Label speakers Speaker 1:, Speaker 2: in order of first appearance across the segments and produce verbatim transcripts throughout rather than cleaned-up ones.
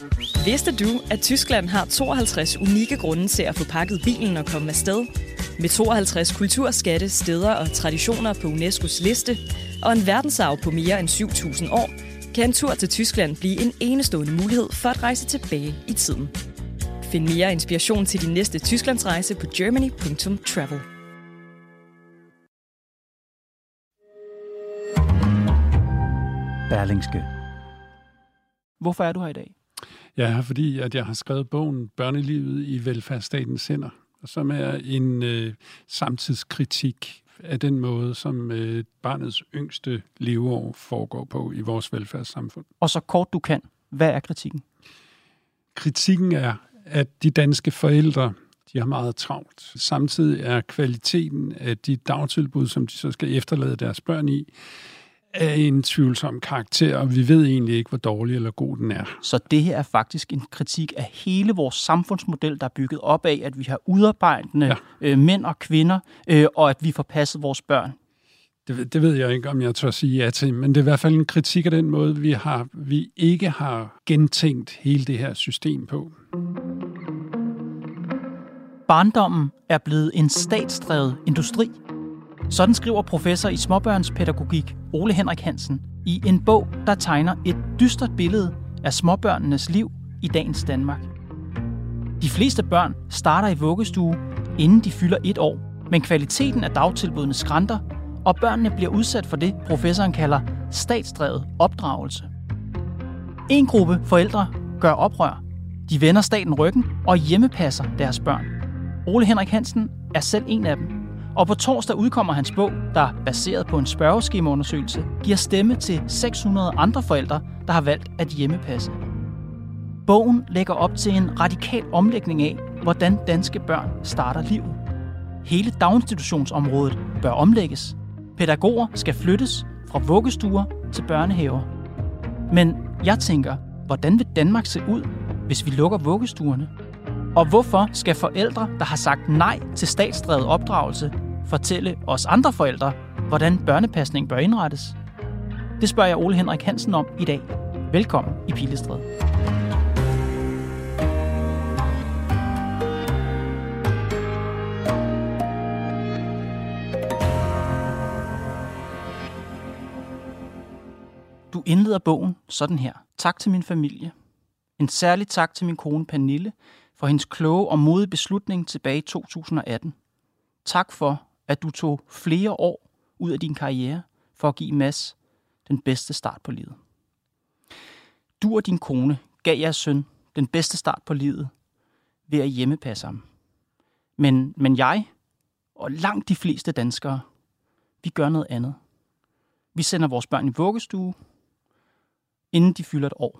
Speaker 1: Vidste du, at Tyskland har tooghalvtreds unikke grunde til at få pakket bilen og komme afsted? Med tooghalvtreds kulturskatte, steder og traditioner på UNESCO's liste, og en verdensarv på mere end syv tusind år, kan en tur til Tyskland blive en enestående mulighed for at rejse tilbage i tiden. Find mere inspiration til din næste Tysklandsrejse på germany punktum travel.
Speaker 2: Berlingske. Hvorfor er du her i dag?
Speaker 3: Jeg er her, fordi at jeg har skrevet bogen Børnelivet i velfærdsstatens hænder, som er en øh, samtidskritik af den måde, som øh, barnets yngste leveår foregår på i vores velfærdssamfund.
Speaker 2: Og så kort du kan. Hvad er kritikken?
Speaker 3: Kritikken er, at de danske forældre, de har meget travlt. Samtidig er kvaliteten af de dagtilbud, som de så skal efterlade deres børn i, af en tvivlsom karakter, og vi ved egentlig ikke, hvor dårlig eller god den er.
Speaker 2: Så det her er faktisk en kritik af hele vores samfundsmodel, der er bygget op af, at vi har udarbejdende ja. øh, mænd og kvinder, øh, og at vi får passet vores børn.
Speaker 3: Det, det ved jeg ikke, om jeg tør sige ja til, men det er i hvert fald en kritik af den måde, vi, har, vi ikke har gentænkt hele det her system på.
Speaker 2: Barndommen er blevet en statsdrevet industri. Sådan skriver professor i småbørnspædagogik Ole Henrik Hansen i en bog, der tegner et dystert billede af småbørnenes liv i dagens Danmark. De fleste børn starter i vuggestue, inden de fylder et år, men kvaliteten af dagtilbudene skranter, og børnene bliver udsat for det, professoren kalder statsdrevet opdragelse. En gruppe forældre gør oprør. De vender staten ryggen og hjemmepasser deres børn. Ole Henrik Hansen er selv en af dem. Og på torsdag udkommer hans bog, der baseret på en spørgeskemaundersøgelse, giver stemme til seks hundrede andre forældre, der har valgt at hjemmepasse. Bogen lægger op til en radikal omlægning af, hvordan danske børn starter livet. Hele daginstitutionsområdet bør omlægges. Pædagoger skal flyttes fra vuggestuer til børnehaver. Men jeg tænker, hvordan vil Danmark se ud, hvis vi lukker vuggestuerne? Og hvorfor skal forældre, der har sagt nej til statsdrevet opdragelse, fortælle os andre forældre, hvordan børnepasning bør indrettes? Det spørger jeg Ole Henrik Hansen om i dag. Velkommen i Pilestræde. Du indleder bogen sådan her. Tak til min familie. En særlig tak til min kone Pernille for hendes kloge og modige beslutning tilbage i to tusind og atten. Tak for, at du tog flere år ud af din karriere for at give Mads den bedste start på livet. Du og din kone gav jeres søn den bedste start på livet ved at hjemmepasse ham. Men, men jeg og langt de fleste danskere, vi gør noget andet. Vi sender vores børn i vuggestue, inden de fylder et år.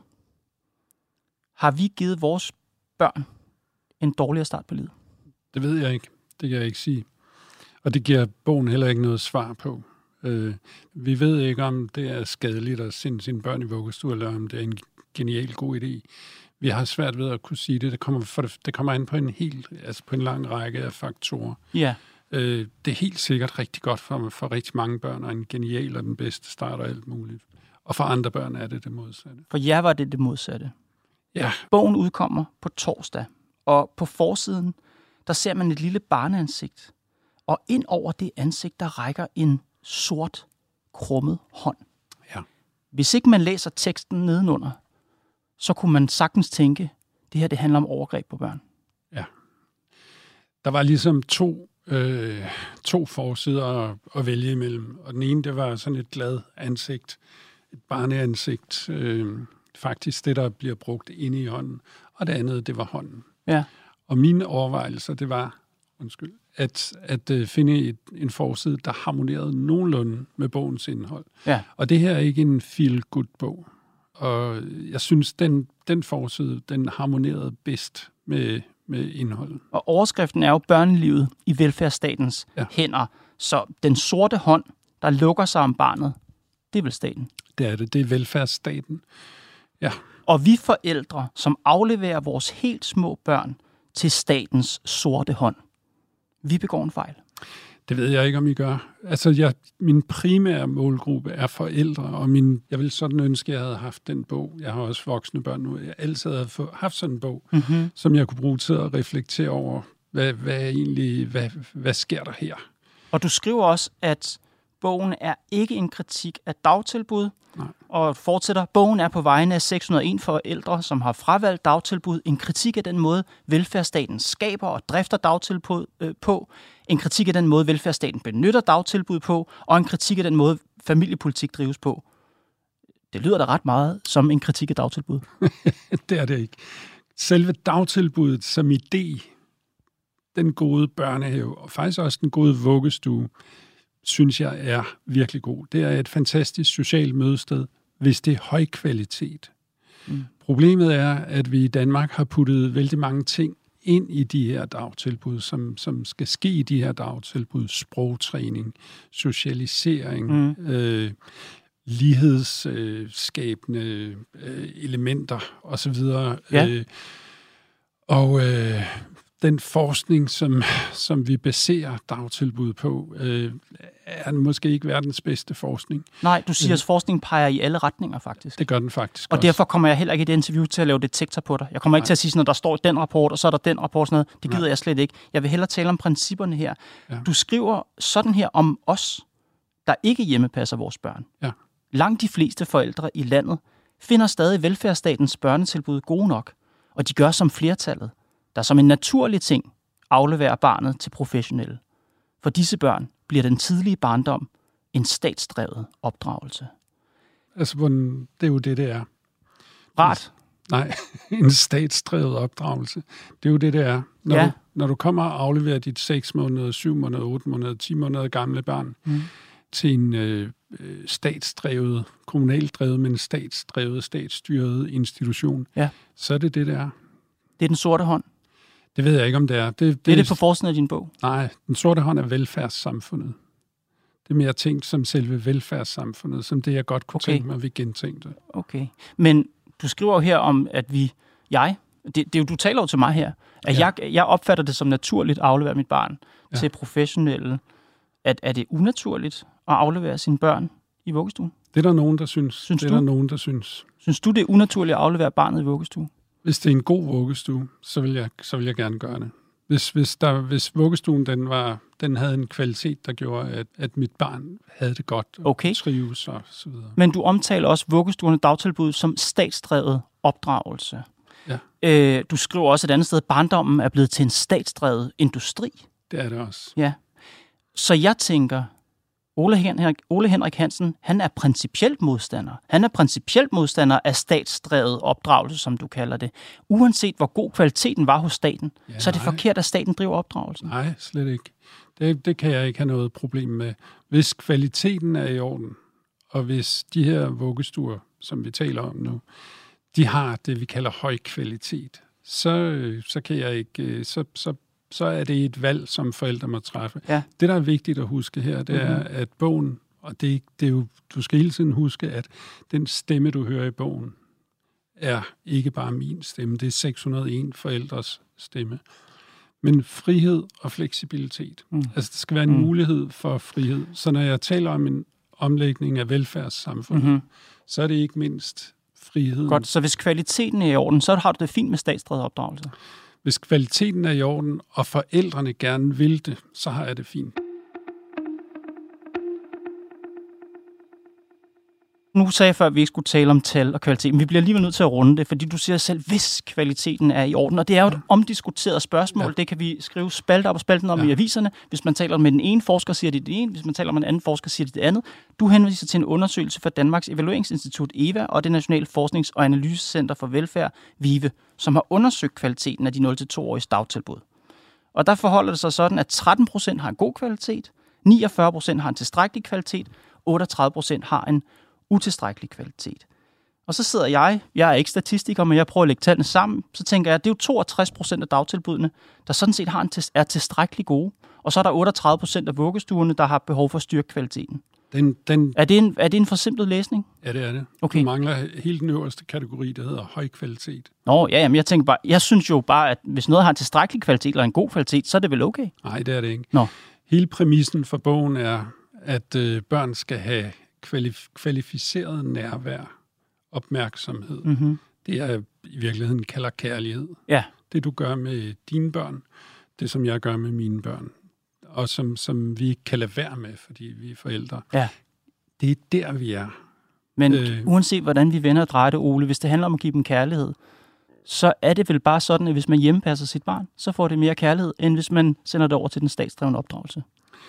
Speaker 2: Har vi givet vores børn en dårligere start på livet?
Speaker 3: Det ved jeg ikke. Det kan jeg ikke sige. Og det giver bogen heller ikke noget svar på. Øh, vi ved ikke, om det er skadeligt at sende sine børn i vuggestue, eller om det er en genial god idé. Vi har svært ved at kunne sige det. Det kommer, for det, det kommer an på en, helt, altså på en lang række af faktorer.
Speaker 2: Ja.
Speaker 3: Øh, det er helt sikkert rigtig godt for, for rigtig mange børn, og en genial og den bedste start og alt muligt. Og for andre børn er det det modsatte.
Speaker 2: For jer var det det modsatte.
Speaker 3: Ja.
Speaker 2: Bogen udkommer på torsdag, og på forsiden, der ser man et lille barneansigt. Og ind over det ansigt, der rækker en sort, krummet hånd.
Speaker 3: Ja.
Speaker 2: Hvis ikke man læser teksten nedenunder, så kunne man sagtens tænke, det her det handler om overgreb på børn.
Speaker 3: Ja. Der var ligesom to, øh, to forsider at, at vælge imellem. Og den ene, det var sådan et glad ansigt, et barneansigt, øh, faktisk det, der bliver brugt inde i hånden. Og det andet, det var hånden.
Speaker 2: Ja.
Speaker 3: Og mine overvejelser, det var, undskyld, at, at uh, finde et, en forside, der harmonerede nogenlunde med bogens indhold.
Speaker 2: Ja.
Speaker 3: Og det her er ikke en feel-good-bog. Og jeg synes, den, den forside, den harmonerede bedst med, med indholdet.
Speaker 2: Og overskriften er jo børnelivet i velfærdsstatens ja. hænder. Så den sorte hånd, der lukker sig om barnet, det er vel staten?
Speaker 3: Det er det. Det er velfærdsstaten. Ja.
Speaker 2: Og vi forældre, som afleverer vores helt små børn til statens sorte hånd, vi begår en fejl.
Speaker 3: Det ved jeg ikke, om I gør. Altså, jeg, min primære målgruppe er forældre, og min, jeg vil sådan ønske, at jeg havde haft den bog. Jeg har også voksne børn nu. Jeg altid havde haft sådan en bog, mm-hmm. som jeg kunne bruge til at reflektere over, hvad, hvad egentlig, hvad, hvad sker der her?
Speaker 2: Og du skriver også, at bogen er ikke en kritik af dagtilbud,
Speaker 3: Nej. Og
Speaker 2: fortsætter, bogen er på vegne af seks hundrede og en forældre, som har fravalgt dagtilbud, en kritik af den måde, velfærdsstaten skaber og drifter dagtilbud øh, på, en kritik af den måde, velfærdsstaten benytter dagtilbud på, og en kritik af den måde, familiepolitik drives på. Det lyder da ret meget som en kritik af dagtilbud.
Speaker 3: Det er det ikke. Selve dagtilbuddet som idé, den gode børnehave, og faktisk også den gode vuggestue, synes jeg er virkelig god. Det er et fantastisk socialt mødested, hvis det er høj kvalitet. Mm. Problemet er, at vi i Danmark har puttet vældig mange ting ind i de her dagtilbud, som, som skal ske i de her dagtilbud. Sprogtræning, socialisering, mm. øh, lighedsskabende øh, elementer osv.
Speaker 2: Ja.
Speaker 3: Øh, og øh, den forskning, som, som vi baserer dagtilbud på, øh, er måske ikke verdens bedste forskning.
Speaker 2: Nej, du siger, at forskningen peger i alle retninger, faktisk.
Speaker 3: Det gør den faktisk
Speaker 2: Og
Speaker 3: også.
Speaker 2: derfor kommer jeg heller ikke i det interview til at lave detektor på dig. Jeg kommer ikke Nej. til at sige sådan, at der står den rapport, og så er der den rapport, sådan noget. Det gider Nej. jeg slet ikke. Jeg vil hellere tale om principperne her. Ja. Du skriver sådan her om os, der ikke hjemmepasser vores børn.
Speaker 3: Ja.
Speaker 2: Langt de fleste forældre i landet finder stadig velfærdsstatens børnetilbud gode nok, og de gør som flertallet, der som en naturlig ting afleverer barnet til professionelle. For disse børn bliver den tidlige barndom en statsdrevet opdragelse.
Speaker 3: Altså, det er jo det, det er.
Speaker 2: Rart?
Speaker 3: Nej, en statsdrevet opdragelse. Det er jo det, det er. Når,
Speaker 2: ja.
Speaker 3: du, når du kommer og afleverer dit seks måneder, syv måneder, otte måneder, ti måneder gamle barn mm. til en øh, statsdrevet, kommunalt drevet, men statsdrevet, statsstyret institution, ja. så er det det, det er.
Speaker 2: Det er den sorte hånd?
Speaker 3: Det ved jeg ikke, om det er. Det, det,
Speaker 2: det er det på forsiden af din bog?
Speaker 3: Nej, den sorte hånd er velfærdssamfundet. Det er mere tænkt som selve velfærdssamfundet, som det, jeg godt kunne okay. tænke mig, at vi gentænkte.
Speaker 2: Okay. Men du skriver jo her om, at vi, jeg, det, det er jo, du taler jo til mig her, at ja. jeg, jeg opfatter det som naturligt at aflevere mit barn ja. til professionelle. At, er det unaturligt at aflevere sine børn i vuggestuen?
Speaker 3: Det er der nogen, der synes.
Speaker 2: Synes
Speaker 3: det er
Speaker 2: du?
Speaker 3: der nogen, der synes.
Speaker 2: Synes du, det er unaturligt at aflevere barnet i vuggestue?
Speaker 3: Hvis det er en god vuggestue, så vil jeg, så vil jeg gerne gøre det. Hvis, hvis, der, hvis vuggestuen den var, den havde en kvalitet, der gjorde, at, at mit barn havde det godt og
Speaker 2: okay.
Speaker 3: trives og så videre.
Speaker 2: Men du omtaler også vuggestuerne dagtilbud som statsdrevet opdragelse.
Speaker 3: Ja.
Speaker 2: Øh, du skriver også et andet sted, at barndommen er blevet til en statsdrevet industri.
Speaker 3: Det er det også.
Speaker 2: Ja. Så jeg tænker, Ole Henrik, Ole Henrik Hansen, han er principielt modstander. Han er principielt modstander af statsdrevet opdragelse, som du kalder det. Uanset hvor god kvaliteten var hos staten, ja, så er det nej. forkert, at staten driver opdragelsen.
Speaker 3: Nej, slet ikke. Det, det kan jeg ikke have noget problem med. Hvis kvaliteten er i orden, og hvis de her vuggestuer, som vi taler om nu, de har det, vi kalder høj kvalitet, så, så kan jeg ikke... Så, så så er det et valg, som forældre må træffe. Ja. Det, der er vigtigt at huske her, det er, mm-hmm. at bogen, og det, det er jo, du skal hele tiden huske, at den stemme, du hører i bogen, er ikke bare min stemme, det er seks hundrede og en forældres stemme. Men frihed og fleksibilitet. Mm. Altså, der skal være en mm. mulighed for frihed. Så når jeg taler om en omlægning af velfærdssamfundet, mm-hmm. så er det ikke mindst friheden.
Speaker 2: Godt, så hvis kvaliteten er i orden, så har du det fint med statsdrevet opdragelse?
Speaker 3: Hvis kvaliteten er i orden, og forældrene gerne vil det, så har jeg det fint.
Speaker 2: Nu sagde jeg før, at vi ikke skulle tale om tal og kvalitet, men vi bliver alligevel nødt til at runde det, fordi du siger selv, hvis kvaliteten er i orden. Og det er jo et omdiskuteret spørgsmål. Ja. Det kan vi skrive spalte op og spalten om ja. i aviserne. Hvis man taler med den ene forsker, siger det det ene. Hvis man taler med den anden forsker, siger det det andet. Du henviser til en undersøgelse fra Danmarks Evalueringsinstitut E V A og det Nationale Forsknings- og Analysecenter for Velfærd, VIVE, som har undersøgt kvaliteten af de nul til to-åriges dagtilbud. Og der forholder det sig sådan, at tretten procent har en god kvalitet, niogfyrre procent har en tilstrækkelig kvalitet, otteogtredive procent har en utilstrækkelig kvalitet. Og så sidder jeg, jeg er ikke statistiker, men jeg prøver at lægge tallene sammen, så tænker jeg, at det er jo toogtres procent af dagtilbudene, der sådan set har en til, er tilstrækkelig gode. Og så er der otteogtredive procent af vuggestuerne, der har behov for at styrke kvaliteten.
Speaker 3: Den, den...
Speaker 2: Er, det en, er det en forsimplet læsning?
Speaker 3: Ja, det er det.
Speaker 2: Okay.
Speaker 3: Du mangler helt den øverste kategori, der hedder høj kvalitet.
Speaker 2: Nå, ja, jamen jeg tænker bare, jeg synes jo bare, at hvis noget har en tilstrækkelig kvalitet eller en god kvalitet, så er det vel okay?
Speaker 3: Nej, det er det ikke.
Speaker 2: Nå.
Speaker 3: Hele præmissen for bogen er, at øh, børn skal have kvalif- kvalificeret nærvær, opmærksomhed.
Speaker 2: Mm-hmm.
Speaker 3: Det er i virkeligheden kalder kærlighed.
Speaker 2: Ja.
Speaker 3: Det, du gør med dine børn, det som jeg gør med mine børn, og som, som vi ikke kan lade være med, fordi vi er forældre.
Speaker 2: Ja.
Speaker 3: Det er der, vi er.
Speaker 2: Men
Speaker 3: øh,
Speaker 2: uanset hvordan vi vender og drejer det, Ole, hvis det handler om at give dem kærlighed, så er det vel bare sådan, at hvis man hjemmepasser sit barn, så får det mere kærlighed, end hvis man sender det over til den statsdrevne opdragelse.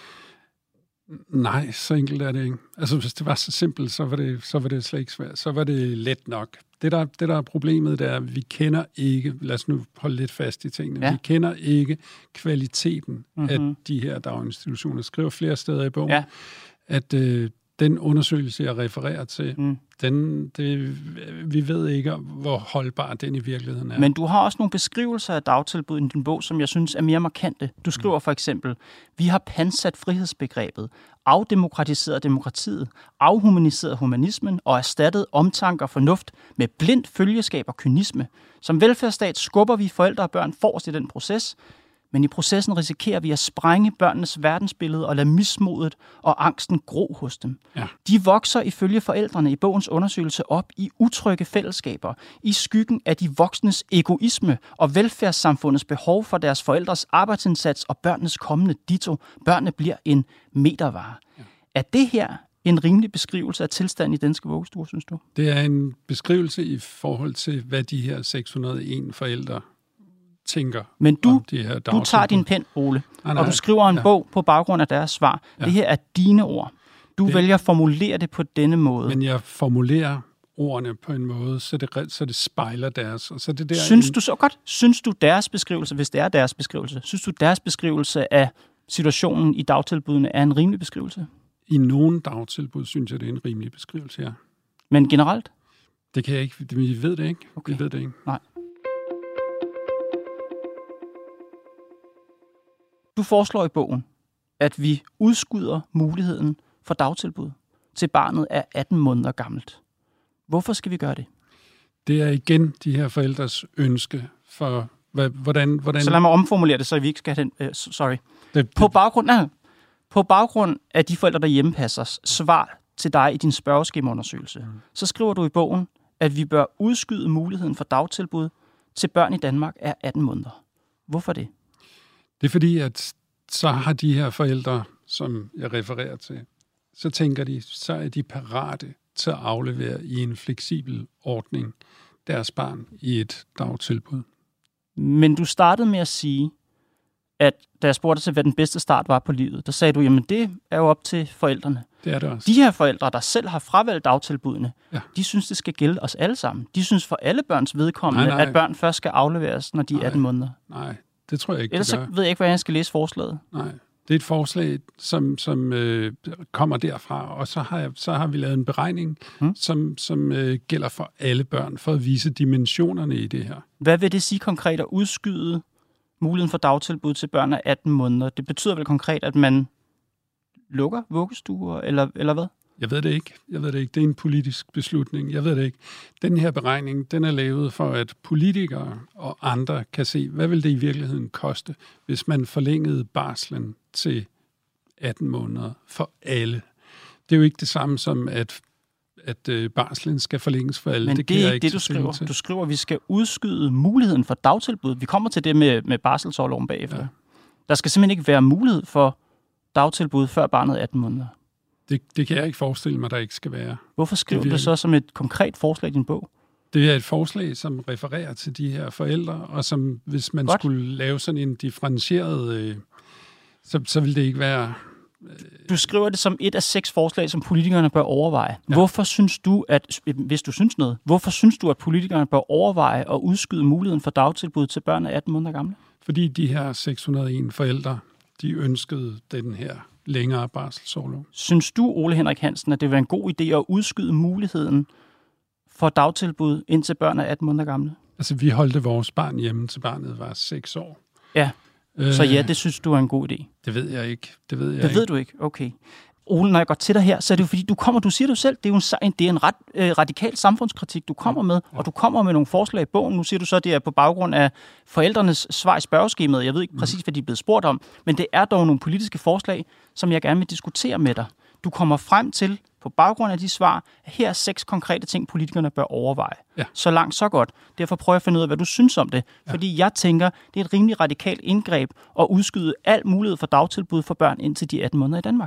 Speaker 3: Nej, så enkelt er det ikke. Altså, hvis det var så simpelt, så var det, så var det slet ikke svært. Så var det let nok. Det der, det, der er problemet, det er, at vi kender ikke, lad os nu holde lidt fast i tingene, ja. vi kender ikke kvaliteten mm-hmm. af de her daginstitutioner. Jeg skriver flere steder i bogen, ja. at øh, den undersøgelse, jeg refererer til, mm. den, det, vi ved ikke, hvor holdbar den i virkeligheden er.
Speaker 2: Men du har også nogle beskrivelser af dagtilbud i din bog, som jeg synes er mere markante. Du skriver for eksempel, vi har pansat frihedsbegrebet, afdemokratiseret demokratiet, afhumaniseret humanismen og erstattet omtanke og fornuft med blindt følgeskab og kynisme. Som velfærdsstat skubber vi forældre og børn forrest i den proces, men i processen risikerer vi at sprænge børnenes verdensbillede og lade mismodet og angsten gro hos dem. Ja. De vokser ifølge forældrene i bogens undersøgelse op i utrygge fællesskaber, i skyggen af de voksnes egoisme og velfærdssamfundets behov for deres forældres arbejdsindsats og børnenes kommende ditto. Børnene bliver en metervare. Ja. Er det her en rimelig beskrivelse af tilstanden i danske vuggestuer, synes du?
Speaker 3: Det er en beskrivelse i forhold til, hvad de her seks hundrede og en forældre tænker.
Speaker 2: Men du,
Speaker 3: om de her
Speaker 2: du tager din pen, Ole,
Speaker 3: nej, nej,
Speaker 2: og du skriver en
Speaker 3: ja.
Speaker 2: bog på baggrund af deres svar. Ja. Det her er dine ord. Du det, vælger at formulere det på denne måde.
Speaker 3: Men jeg formulerer ordene på en måde, så det, så det spejler deres. Og så det der
Speaker 2: synes
Speaker 3: en...
Speaker 2: du så godt, synes du deres beskrivelse, hvis det er deres beskrivelse, synes du deres beskrivelse af situationen i dagtilbudene er en rimelig beskrivelse?
Speaker 3: I nogle dagtilbud synes jeg, det er en rimelig beskrivelse, ja.
Speaker 2: Men generelt?
Speaker 3: Det kan jeg ikke. Vi ved det ikke.
Speaker 2: Okay.
Speaker 3: Vi ved det ikke.
Speaker 2: Nej. Du foreslår i bogen, at vi udskyder muligheden for dagtilbud til barnet er atten måneder gammelt. Hvorfor skal vi gøre det?
Speaker 3: Det er igen de her forældres ønske for, hvordan... hvordan...
Speaker 2: Så lad mig omformulere det, så vi ikke skal have den... Uh, sorry.
Speaker 3: Det,
Speaker 2: på, baggrund, nej, på baggrund af de forældre, der hjemmepasser, svar til dig i din spørgeskemaundersøgelse, mm. så skriver du i bogen, at vi bør udskyde muligheden for dagtilbud til børn i Danmark er atten måneder. Hvorfor det?
Speaker 3: Det er fordi, at så har de her forældre, som jeg refererer til, så tænker de, så er de parate til at aflevere i en fleksibel ordning deres barn i et dagtilbud.
Speaker 2: Men du startede med at sige, at da jeg spurgte til, hvad den bedste start var på livet, der sagde du, jamen det er jo op til forældrene.
Speaker 3: Det er det også.
Speaker 2: De her forældre, der selv har fravalgt dagtilbudene,
Speaker 3: ja.
Speaker 2: de synes, det skal gælde os alle sammen. De synes for alle børns vedkommende, nej, nej. at børn først skal afleveres, når de er atten måneder.
Speaker 3: Nej, det tror jeg ikke,
Speaker 2: ellers
Speaker 3: det gør.
Speaker 2: så ved jeg ikke, hvad jeg skal læse forslaget.
Speaker 3: Nej, det er et forslag, som, som øh, kommer derfra, og så har, jeg, så har vi lavet en beregning, hmm. som, som øh, gælder for alle børn, for at vise dimensionerne i det her.
Speaker 2: Hvad vil det sige konkret at udskyde muligheden for dagtilbud til børn af atten måneder? Det betyder vel konkret, at man lukker vuggestuer, eller, eller hvad?
Speaker 3: Jeg ved det ikke. Jeg ved det ikke. Det er en politisk beslutning. Jeg ved det ikke. Den her beregning, den er lavet for, at politikere og andre kan se, hvad vil det i virkeligheden koste, hvis man forlængede barslen til atten måneder for alle. Det er jo ikke det samme som, at, at barslen skal forlænges for alle.
Speaker 2: Men det, det er ikke det, du skriver. Til. Du skriver, at vi skal udskyde muligheden for dagtilbud. Vi kommer til det med, med barselsorloven bagefter. Ja. Der skal simpelthen ikke være mulighed for dagtilbud før barnet er atten måneder.
Speaker 3: Det, det kan jeg ikke forestille mig, der ikke skal være.
Speaker 2: Hvorfor skriver du det så som et konkret forslag i din bog?
Speaker 3: Det er et forslag, som refererer til de her forældre, og som hvis man Godt. skulle lave sådan en differentieret, øh, så, så ville det ikke være... Øh,
Speaker 2: du skriver det som et af seks forslag, som politikerne bør overveje. Ja. Hvorfor synes du, at, hvis du synes noget, hvorfor synes du, at politikerne bør overveje at udskyde muligheden for dagtilbud til børn af atten måneder gamle?
Speaker 3: Fordi de her seks hundrede og en forældre, de ønskede den her længere barselsorlov.
Speaker 2: Synes du, Ole Henrik Hansen, at det vil være en god idé at udskyde muligheden for dagtilbud indtil børn er atten måneder gamle?
Speaker 3: Altså, vi holdte vores barn hjemme, til barnet var seks år.
Speaker 2: Ja, øh, så ja, det synes du er en god idé?
Speaker 3: Det ved jeg ikke. Det ved jeg
Speaker 2: det
Speaker 3: ikke.
Speaker 2: ved du ikke? Okay. Ole, når jeg går til dig her, så er det jo fordi, du kommer, du siger det jo selv, det er jo en, det er en ret øh, radikal samfundskritik, du kommer med, ja. Og du kommer med nogle forslag i bogen. Nu siger du så, at det er på baggrund af forældrenes svar i spørgeskemaet. Jeg ved ikke præcis, hvad de er blevet spurgt om, men det er dog nogle politiske forslag, som jeg gerne vil diskutere med dig. Du kommer frem til, på baggrund af de svar, at her er seks konkrete ting, politikerne bør overveje. Ja. Så langt, så godt. Derfor prøver jeg at finde ud af, hvad du synes om det. Ja. Fordi jeg tænker, det er et rimelig radikalt indgreb at udskyde al mulighed for dagtilbud for børn indtil de atten måneder i Danmark.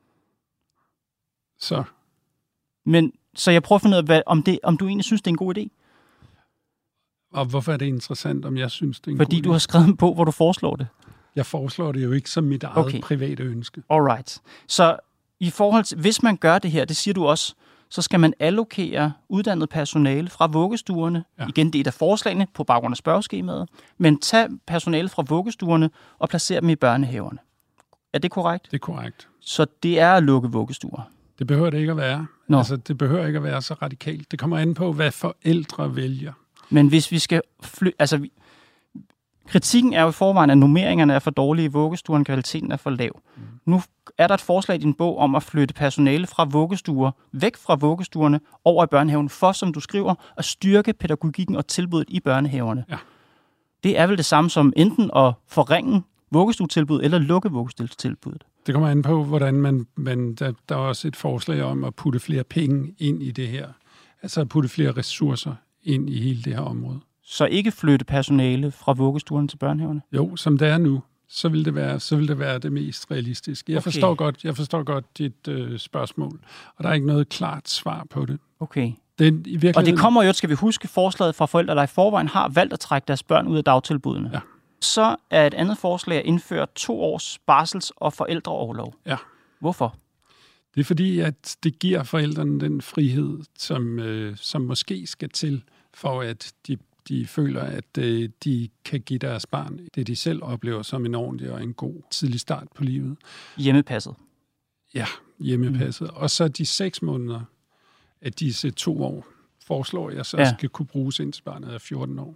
Speaker 3: Så.
Speaker 2: Men, så jeg prøver at finde ud af, hvad, om, det, om du egentlig synes, det er en god idé.
Speaker 3: Og hvorfor er det interessant, om jeg synes, det er en
Speaker 2: Fordi
Speaker 3: god idé?
Speaker 2: du har skrevet en bog, hvor du foreslår det.
Speaker 3: Jeg foreslår det jo ikke som mit eget
Speaker 2: okay.
Speaker 3: private ønske.
Speaker 2: Alright. Så i forhold til, hvis man gør det her, det siger du også, så skal man allokere uddannet personale fra vuggestuerne. Ja. Igen, det er et af forslagene på baggrund af spørgeskemaet. Men tag personale fra vuggestuerne og placere dem i børnehaverne. Er det korrekt?
Speaker 3: Det er korrekt.
Speaker 2: Så det er at lukke vuggestuer?
Speaker 3: Det behøver det ikke at være.
Speaker 2: Nå.
Speaker 3: Altså, det behøver ikke at være så radikalt. Det kommer an på, hvad forældre vælger.
Speaker 2: Men hvis vi skal fly... Altså, vi... kritikken er jo i forvejen, at normeringerne er for dårlige i vuggestuerne, kvaliteten er for lav. Mm. Nu er der et forslag i din bog om at flytte personale fra vuggestuer, væk fra vuggestuerne, over i børnehaven, for, som du skriver, at styrke pædagogikken og tilbuddet i børnehaverne.
Speaker 3: Ja.
Speaker 2: Det er vel det samme som enten at forringe vuggestuetilbuddet eller lukke vuggestuetilbuddet.
Speaker 3: Det kommer an på, hvordan man... man der, der er også et forslag om at putte flere penge ind i det her. Altså at putte flere ressourcer ind i hele det her område.
Speaker 2: Så ikke flytte personale fra vuggestuerne til børnehaverne?
Speaker 3: Jo, som det er nu, så vil det være, så vil det, være det mest realistiske. Jeg, okay. forstår, godt, jeg forstår godt dit øh, spørgsmål, og der er ikke noget klart svar på det.
Speaker 2: Okay.
Speaker 3: Det, i virkeligheden...
Speaker 2: Og det kommer jo, skal vi huske, forslaget fra forældre, der i forvejen har valgt at trække deres børn ud af dagtilbudene.
Speaker 3: Ja.
Speaker 2: Så er et andet forslag at indføre to års barsels- og forældreorlov.
Speaker 3: Ja.
Speaker 2: Hvorfor?
Speaker 3: Det er fordi, at det giver forældrene den frihed, som, øh, som måske skal til, for at de De føler, at øh, de kan give deres barn det, de selv oplever som en ordentlig og en god tidlig start på livet.
Speaker 2: Hjemmepasset.
Speaker 3: Ja, hjemmepasset. Mm. Og så de seks måneder af disse to år, foreslår jeg så ja. skal kunne bruges indtil barnet er fjorten år.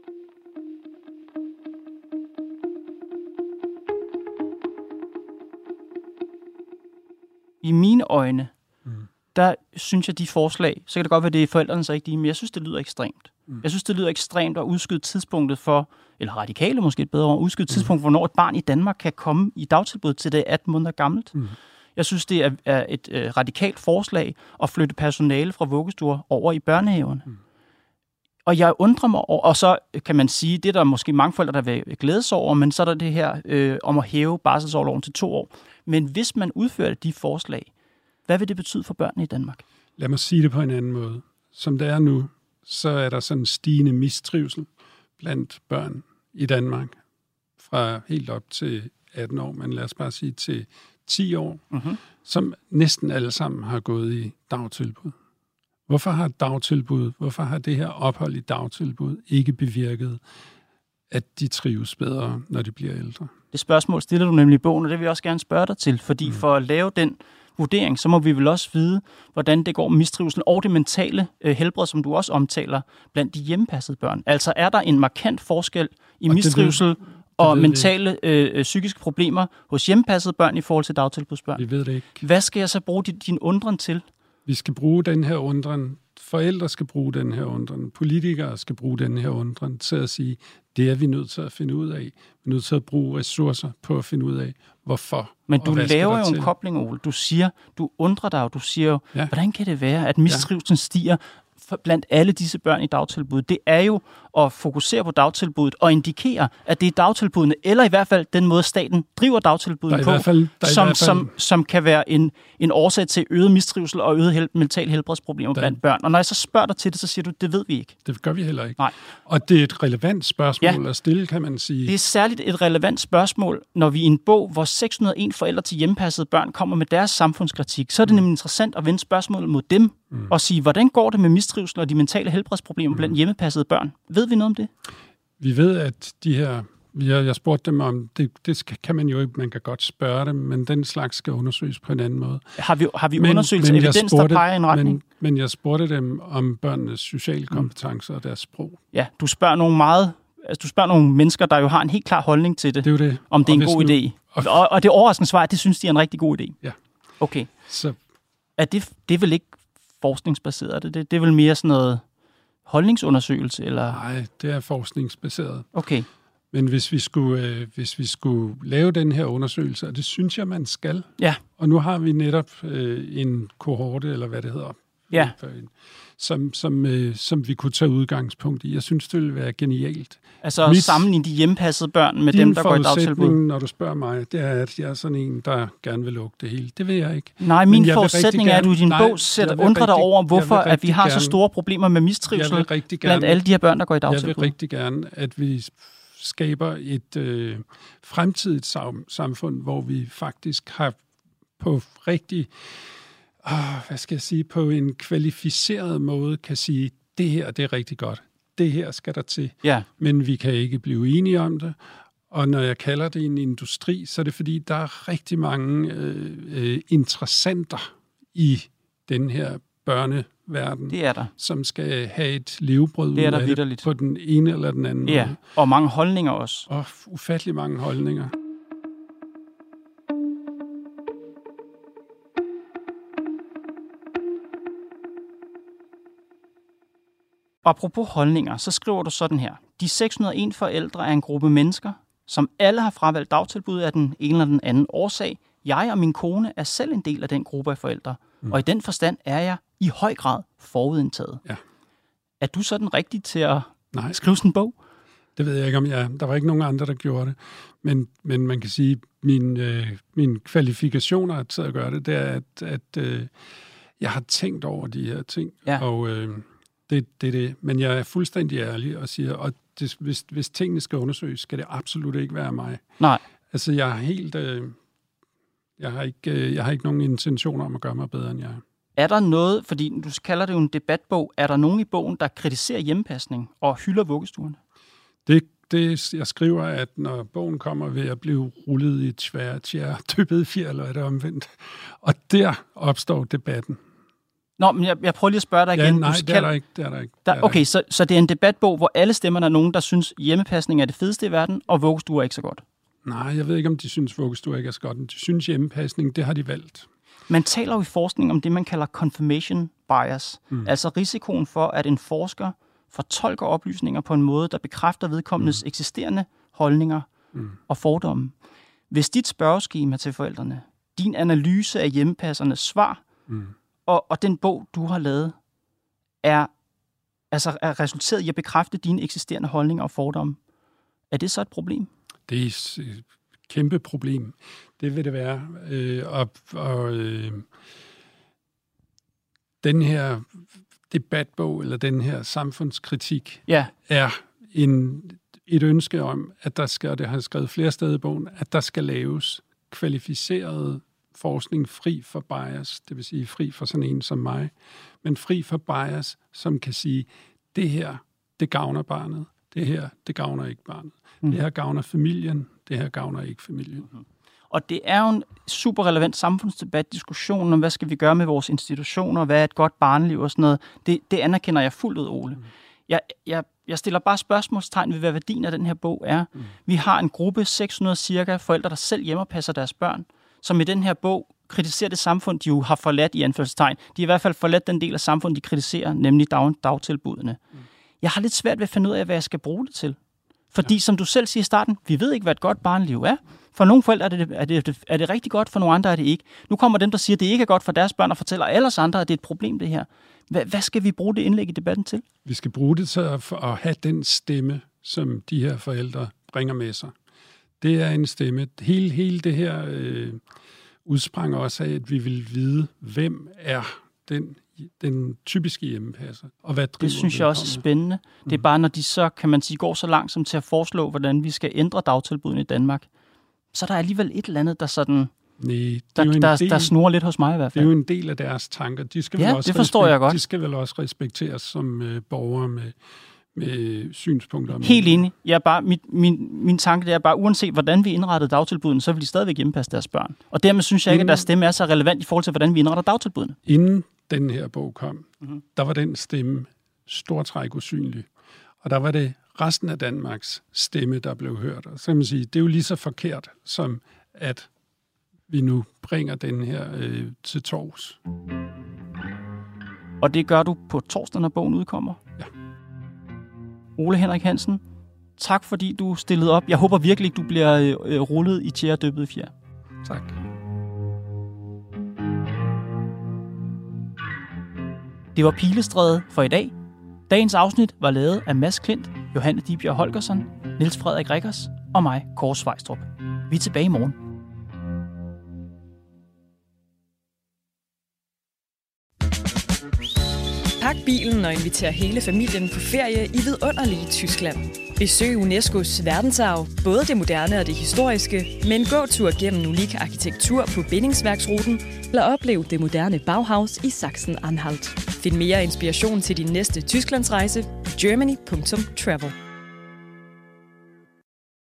Speaker 2: I mine øjne, mm. der synes jeg, de forslag, så kan det godt være, det er forældrenes rigtige, men jeg synes, det lyder ekstremt. Mm. Jeg synes, det lyder ekstremt at udskyde tidspunktet for, eller radikale måske et bedre ord, udskyde tidspunktet, mm. hvornår et barn i Danmark kan komme i dagtilbud til det atten måneder gammelt. Mm. Jeg synes, det er, er et øh, radikalt forslag at flytte personale fra vuggestuer over i børnehaverne. Mm. Og jeg undrer mig over, og så kan man sige, det er der måske mange forældre, der vil glæde sig over, men så er der det her øh, om at hæve barselsorloven til to år. Men hvis man udfører de forslag, hvad vil det betyde for børnene i Danmark?
Speaker 3: Lad mig sige det på en anden måde. Som det er nu, så er der sådan en stigende mistrivsel blandt børn i Danmark fra helt op til atten år, men lad os bare sige til ti år, mm-hmm. som næsten alle sammen har gået i dagtilbud. Hvorfor har dagtilbud, hvorfor har det her ophold i dagtilbud ikke bevirket, at de trives bedre, når de bliver ældre?
Speaker 2: Det spørgsmål stiller du nemlig i bogen, og det vil jeg også gerne spørge dig til, fordi mm. for at lave den vurdering, så må vi vel også vide, hvordan det går med mistrivsel og det mentale øh, helbred, som du også omtaler, blandt de hjemmepassede børn. Altså er der en markant forskel i og mistrivsel det ved, det og mentale øh, psykiske problemer hos hjemmepassede børn i forhold til dagtilbudsbørn?
Speaker 3: Vi ved det ikke.
Speaker 2: Hvad skal jeg så bruge din, din undren til?
Speaker 3: Vi skal bruge den her undren. Forældre skal bruge den her undren. Politikere skal bruge den her undren til at sige, det er vi nødt til at finde ud af. Vi er nødt til at bruge ressourcer på at finde ud af, hvorfor.
Speaker 2: Men du laver jo en kobling, Ole. Du siger, du undrer dig, og du siger jo, ja. hvordan kan det være, at mistrivselen ja. stiger blandt alle disse børn i dagtilbud? Det er jo at fokusere på dagtilbuddet og indikere, at det er dagtilbudene, eller i hvert fald den måde, staten driver dagtilbudene på, fald, som, som, som kan være en, en årsag til øget mistrivsel og øget hel, mental helbredsproblemer der, blandt børn. Og når jeg så spørger dig til det, så siger du, det ved vi ikke.
Speaker 3: Det gør vi heller ikke.
Speaker 2: Nej.
Speaker 3: Og det er et relevant spørgsmål ja. at stille, kan man sige.
Speaker 2: Det er særligt et relevant spørgsmål, når vi i en bog, hvor seks hundrede og en forældre til hjemmepassede børn kommer med deres samfundskritik, så er det mm. nemlig interessant at vende spørgsmålet mod dem mm. og sige, hvordan går det med mistrivsel og de mentale helbredsproblemer mm. blandt hjemmepassede børn? Ved vi noget om det?
Speaker 3: Vi ved, at de her... Jeg, jeg spurgte dem om, det, det skal, kan man jo ikke, man kan godt spørge dem, men den slags skal undersøges på en anden måde.
Speaker 2: Har vi, har vi undersøgelse men evidens, spurgte, der peger i en retning?
Speaker 3: Men, men jeg spurgte dem om børnenes sociale kompetencer mm. og deres sprog.
Speaker 2: Ja, du spørger nogle meget... Altså, du spørger nogle mennesker, der jo har en helt klar holdning til det,
Speaker 3: det, er det.
Speaker 2: om det er og en god nu, idé. Og, og, og det overraskende svar, det synes de er en rigtig god idé.
Speaker 3: Ja,
Speaker 2: Okay.
Speaker 3: Så
Speaker 2: Er det, det er vel ikke forskningsbaseret? Det, det, det er vel mere sådan noget holdningsundersøgelse? Eller?
Speaker 3: nej, det er forskningsbaseret.
Speaker 2: Okay.
Speaker 3: Men hvis vi skulle, øh, hvis vi skulle lave den her undersøgelse, og det synes jeg, man skal.
Speaker 2: Ja.
Speaker 3: Og nu har vi netop øh, en kohorte, eller hvad det hedder,
Speaker 2: Ja.
Speaker 3: som, som, øh, som vi kunne tage udgangspunkt i. Jeg synes, det ville være genialt.
Speaker 2: Altså
Speaker 3: Mit-
Speaker 2: at sammenligne de hjemmepassede børn med
Speaker 3: Din
Speaker 2: dem, der går i dagtilbud?
Speaker 3: forudsætning, når du spørger mig, det er, at jeg er sådan en, der gerne vil lukke det hele. Det vil jeg ikke.
Speaker 2: Nej,
Speaker 3: Men
Speaker 2: min
Speaker 3: jeg vil
Speaker 2: forudsætning
Speaker 3: rigtig
Speaker 2: er, at du i din
Speaker 3: gerne- nej,
Speaker 2: bog sætter,
Speaker 3: jeg vil
Speaker 2: undrer dig
Speaker 3: rigtig-
Speaker 2: over,
Speaker 3: jeg
Speaker 2: hvorfor
Speaker 3: vil
Speaker 2: at vi
Speaker 3: rigtig
Speaker 2: har så
Speaker 3: gerne-
Speaker 2: store problemer med
Speaker 3: Jeg
Speaker 2: mistrivsel
Speaker 3: vil rigtig
Speaker 2: blandt
Speaker 3: gerne,
Speaker 2: alle de her børn, der går i
Speaker 3: jeg vil
Speaker 2: dagtilbud.
Speaker 3: rigtig gerne, at vi skaber et øh, fremtidigt sam- samfund, hvor vi faktisk har på rigtig, øh, hvad skal jeg sige, på en kvalificeret måde kan sige, det her, det er rigtig godt. Det her skal der til.
Speaker 2: Ja,
Speaker 3: Men vi kan ikke blive enige om det. Og når jeg kalder det en industri, så er det fordi, der er rigtig mange øh, øh, interessenter i den her børneverden,
Speaker 2: det er der.
Speaker 3: som skal have et levebrød
Speaker 2: Det er
Speaker 3: ud
Speaker 2: der
Speaker 3: af
Speaker 2: vitterligt.
Speaker 3: på den ene eller den anden
Speaker 2: Ja,
Speaker 3: måde.
Speaker 2: og mange holdninger også.
Speaker 3: Og ufattelig mange holdninger.
Speaker 2: Og apropos holdninger, så skriver du sådan her. De seks hundrede og en forældre er en gruppe mennesker, som alle har fravalgt dagtilbud af den ene eller den anden årsag. Jeg og min kone er selv en del af den gruppe af forældre, mm. og i den forstand er jeg i høj grad forudindtaget.
Speaker 3: Ja.
Speaker 2: Er du sådan rigtig til at
Speaker 3: Nej,
Speaker 2: skrive sådan en bog?
Speaker 3: det ved jeg ikke om jeg er. Der var ikke nogen andre, der gjorde det. Men, men man kan sige, at mine, øh, mine kvalifikationer til at gøre det, det er, at, at øh, jeg har tænkt over de her ting.
Speaker 2: Ja.
Speaker 3: Og øh, det, det er det. Men jeg er fuldstændig ærlig og siger, og det, hvis, hvis tingene skal undersøges, skal det absolut ikke være mig.
Speaker 2: Nej.
Speaker 3: Altså, jeg er helt... Øh, jeg, har ikke, øh, jeg har ikke nogen intentioner om at gøre mig bedre, end jeg er.
Speaker 2: Er der noget, fordi du kalder det jo en debatbog, er der nogen i bogen, der kritiserer hjemmepasning og hylder vuggestuerne?
Speaker 3: Det, det, jeg skriver, at når bogen kommer, vil jeg blive rullet i et svært tjær, dyppet i fjer, eller er det omvendt. Og der opstår debatten.
Speaker 2: Nå, men jeg, jeg prøver lige at spørge dig igen.
Speaker 3: Ja, nej,
Speaker 2: Du
Speaker 3: det
Speaker 2: skal-
Speaker 3: er der ikke. Det er der ikke.
Speaker 2: Der,
Speaker 3: Det er der
Speaker 2: okay, så, så det er en debatbog, hvor alle stemmerne er nogen, der synes, hjemmepasning er det fedeste i verden, og vuggestuer er ikke så godt.
Speaker 3: Nej, jeg ved ikke, om de synes, vuggestuer ikke er så godt. Men de synes, hjemmepasning, det har de valgt.
Speaker 2: Man taler jo i forskning om det, man kalder confirmation bias. Mm. Altså risikoen for, at en forsker fortolker oplysninger på en måde, der bekræfter vedkommendes mm. eksisterende holdninger mm. og fordomme. Hvis dit spørgeskema til forældrene, din analyse af hjemmepassernes svar, mm. og, og den bog, du har lavet, er, altså er resulteret i at bekræfte dine eksisterende holdninger og fordomme, er det så et problem?
Speaker 3: Det er et kæmpe problem. Det vil det være. Øh, og og øh, den her debatbog, eller den her samfundskritik,
Speaker 2: Ja.
Speaker 3: er en, et ønske om, at der skal, og det har jeg skrevet flere steder i bogen, at der skal laves kvalificeret forskning fri for bias, det vil sige fri for sådan en som mig, men fri for bias, som kan sige, det her, det gavner barnet, det her, det gavner ikke barnet. Mm. Det her gavner familien, det her gavner ikke familien. Mm.
Speaker 2: Og det er jo en super relevant samfundsdebat, diskussion om, hvad skal vi gøre med vores institutioner, hvad er et godt barneliv og sådan noget. Det, det anerkender jeg fuldt ud, Ole. Mm. Jeg, jeg, jeg stiller bare spørgsmålstegn ved, hvad værdien af den her bog er. Mm. Vi har en gruppe, seks hundrede cirka, forældre, der selv hjemmepasser deres børn, som i den her bog kritiserer det samfund, de jo har forladt i anførselstegn. De har i hvert fald forladt den del af samfundet, de kritiserer, nemlig dag, dagtilbudene. Mm. Jeg har lidt svært ved at finde ud af, hvad jeg skal bruge det til. Fordi, ja. som du selv siger i starten, vi ved ikke, hvad et godt barneliv er. For nogle forældre er det, er, det, er det rigtig godt, for nogle andre er det ikke. Nu kommer dem, der siger, at det ikke er godt for deres børn, og fortæller alle os andre, at det er et problem, det her. Hvad, hvad skal vi bruge det indlæg i debatten til?
Speaker 3: Vi skal bruge det til at, at have den stemme, som de her forældre bringer med sig. Det er en stemme. Hele, hele det her øh, udsprang også af, at vi vil vide, hvem er den den typiske hjemmepasser, og hvad driver
Speaker 2: det synes jeg også er spændende. Det er bare, når de så, kan man sige, går så langt som til at foreslå, hvordan vi skal ændre dagtilbudene i Danmark, så der er alligevel et eller andet, der sådan,
Speaker 3: Nej,
Speaker 2: der, der,
Speaker 3: del,
Speaker 2: der snurrer lidt hos mig i hvert fald.
Speaker 3: Det er jo en del af deres tanker. De skal
Speaker 2: ja,
Speaker 3: vel også
Speaker 2: det forstår
Speaker 3: respekt,
Speaker 2: jeg godt.
Speaker 3: De skal vel også respekteres som øh, borgere med, med synspunkter.
Speaker 2: Helt enig. Jeg er bare, min, min, min tanke det er bare, uanset hvordan vi indrettede dagtilbudene, så vil de stadigvæk hjemmepasse deres børn. Og dermed synes jeg ikke, at deres stemme er så relevant i forhold til, hvordan vi indretter dagtilbudene.
Speaker 3: Inden den her bog kom,
Speaker 2: mm-hmm.
Speaker 3: der var den stemme stort træk usynlig. Og der var det resten af Danmarks stemme, der blev hørt. Og så kan man sige, det er jo lige så forkert, som at vi nu bringer den her øh, til torvs.
Speaker 2: Og det gør du på torsdag, når bogen udkommer?
Speaker 3: Ja.
Speaker 2: Ole Henrik Hansen, tak fordi du stillede op. Jeg håber virkelig ikke, du bliver øh, rullet i tjæredyppet i fjer.
Speaker 3: Tak.
Speaker 2: Det var Pilestræde for i dag. Dagens afsnit var lavet af Mads Klint, Johanne Dibjerg Holgersen, Niels Frederik Rikkers og mig, Kåre Svejstrup. Vi er tilbage i morgen.
Speaker 1: Pak bilen og inviter hele familien på ferie i vidunderlige Tyskland. Besøg UNESCO's verdensarv, både det moderne og det historiske, med en gåtur gennem unik arkitektur på bindingsværksruten, eller oplev det moderne Bauhaus i Sachsen-Anhalt. Find mere inspiration til din næste Tysklandsrejse på germany punktum travel.